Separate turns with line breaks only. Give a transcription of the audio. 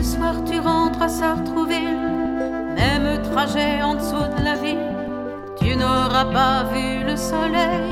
soir tu rentres à Sartrouville, même trajet en dessous de la ville, tu n'auras pas vu le soleil